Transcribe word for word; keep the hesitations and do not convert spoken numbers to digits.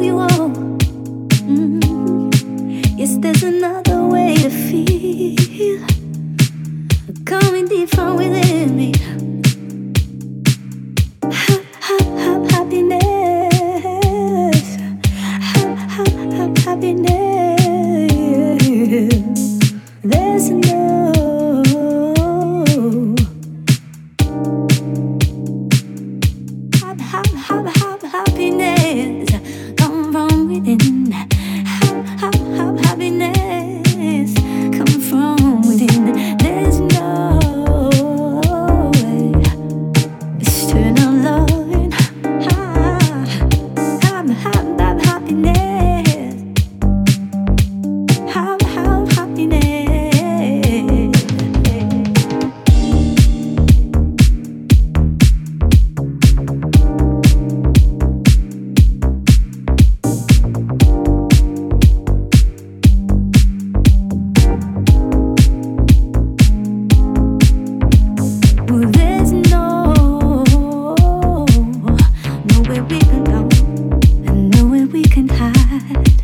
you all. Mm. Yes, there's another way to feel, coming deep from within me. Ha, ha, ha, happiness. Ha, ha, ha, happiness. There's no hap, hap, hap, hap, happiness come from within. Hap, hap, hap, happiness come from within. There's no way external loving. Ha, hap, hap, hap, happiness. Hap, hap, happiness. Well, there's no, nowhere we can go and nowhere we can hide.